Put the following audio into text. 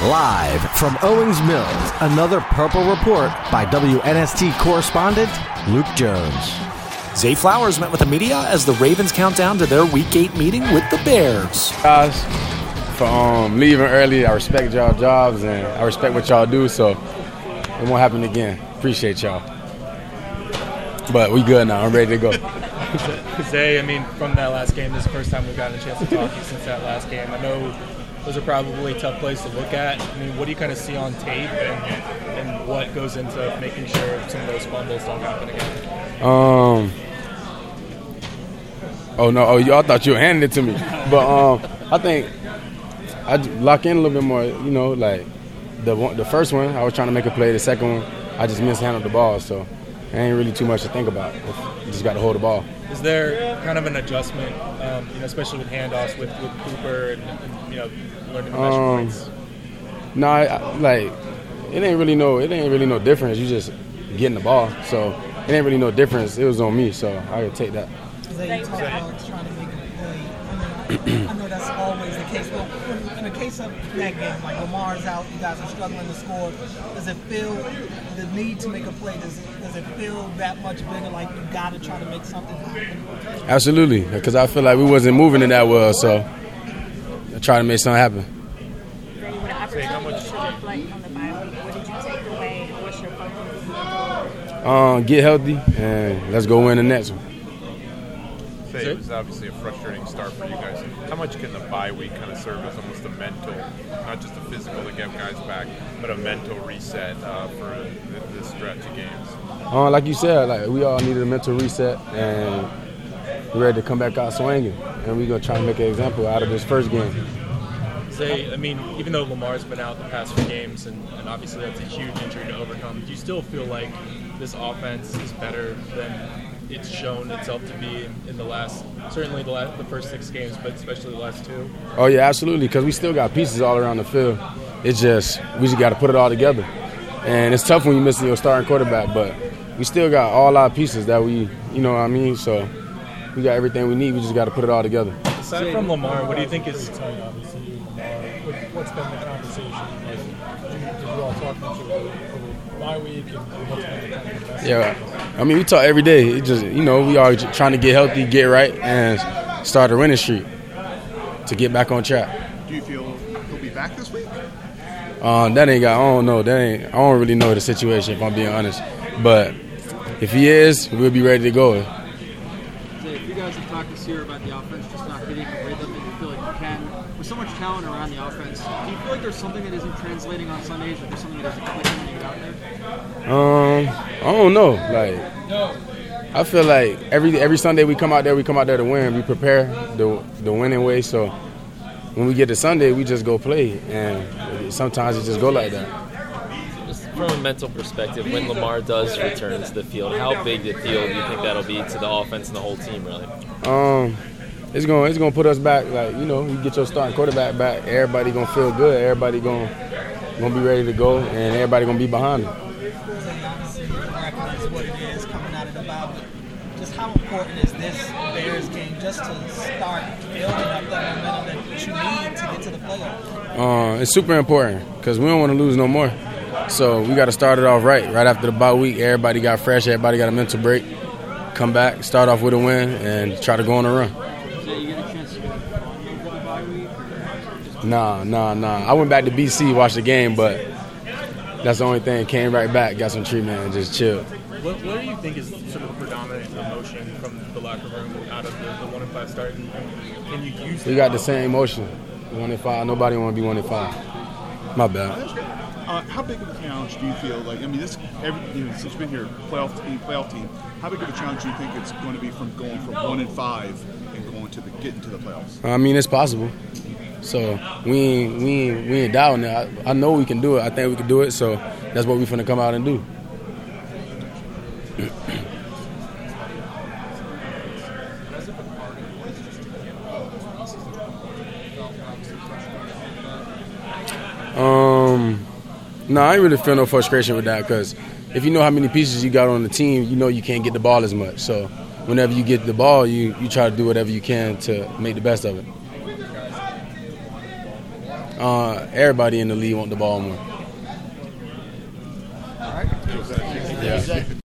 Live from Owings Mills, another Purple Report by WNST correspondent Luke Jones. Zay Flowers met with the media as the Ravens count down to their Week 8 meeting with the Bears. Guys, for leaving early, I respect y'all jobs and I respect what y'all do, so it won't happen again. Appreciate y'all. But we good now. I'm ready to go. Zay, from that last game, this is the first time we've gotten a chance to talk to you since that last game. I know those are probably a tough place to look at. What do you kind of see on tape and what goes into making sure some of those fumbles don't happen again? I thought you were handing it to me. But I think I'd lock in a little bit more, like the first one, I was trying to make a play. The second one, I just mishandled the ball, so there ain't really too much to think about. You just got to hold the ball. Is there kind of an adjustment, especially with handoffs with Cooper and learning the measure points? No, it ain't really no difference. You just getting the ball, so it ain't really no difference. It was on me, so I could take that. Zay, you talk about trying to make a play. I know that's always the case. Well, in the case of that game, like Lamar's out, you guys are struggling to score. Does it feel the need to make a play? Does it feel that much bigger? Like you got to try to make something happen? Absolutely, because I feel like we wasn't moving it that well, so I try to make something happen. Brady, what opportunity to reflect on the bye week? What did you take away? What's your focus? Get healthy and let's go win the next one. It was obviously a frustrating start for you guys. How much can the bye week kind of serve as almost a mental, not just a physical to get guys back, but a mental reset for this stretch of games? Like you said, we all needed a mental reset, and we're ready to come back out swinging, and we're going to try and make an example out of this first game. Zay, even though Lamar's been out the past few games, and obviously that's a huge injury to overcome, do you still feel like this offense is better than it's shown itself to be in the first 6 games, but especially the last 2? Oh, yeah, absolutely, because we still got pieces all around the field. We just got to put it all together. And it's tough when you're missing your starting quarterback, but we still got all our pieces that we, so we got everything we need. We just got to put it all together. Aside from Lamar, what do you think is what's been the conversation? Did you all talk much over bye week and what's been the conversation? Yeah, we talk every day. It just, we are trying to get healthy, get right, and start a winning streak to get back on track. Do you feel he'll be back this week? I don't know. I don't really know the situation, if I'm being honest. But if he is, we'll be ready to go. You guys have talked this year about the offense just not getting a rhythm, and you feel like you can. With so much talent around the offense, do you feel like there's something that isn't translating on Sundays, or there's something that isn't clicking when you get out there? I don't know. I feel like every Sunday we come out there to win. We prepare the winning way. So when we get to Sunday, we just go play, and sometimes it just go like that. Just from a mental perspective, when Lamar does return to the field, how big the deal do you think that'll be to the offense and the whole team, really? It's gonna put us back. You get your starting quarterback back. Everybody gonna feel good. Everybody gonna be ready to go, and everybody gonna be behind him. Obviously, recognize what it is coming out of the bye. Just how important is this Bears game just to start building up that momentum that you need to get to the playoffs? It's super important because we don't want to lose no more. So we got to start it off right after the bye week. Everybody got fresh. Everybody got a mental break. Come back, start off with a win, and try to go on a run. Did you get a chance to go over the bye week? Nah. I went back to BC, watched the game, but that's the only thing. Came right back, got some treatment, and just chilled. What do you think is sort of the predominant emotion from the locker room out of the 1-5 start? And can you use We got the same emotion. 1-5. Nobody want to be 1-5. My bad. How big of a challenge do you feel like? Since you've been here, playoff team. How big of a challenge do you think it's going to be from going from 1-5 and going to getting to the playoffs? It's possible. So we ain't doubting it. I know we can do it. I think we can do it. So that's what we're finna come out and do. No, I ain't really feel no frustration with that because if you know how many pieces you got on the team, you know you can't get the ball as much. So whenever you get the ball, you try to do whatever you can to make the best of it. everybody in the league want the ball more. All right. Yeah.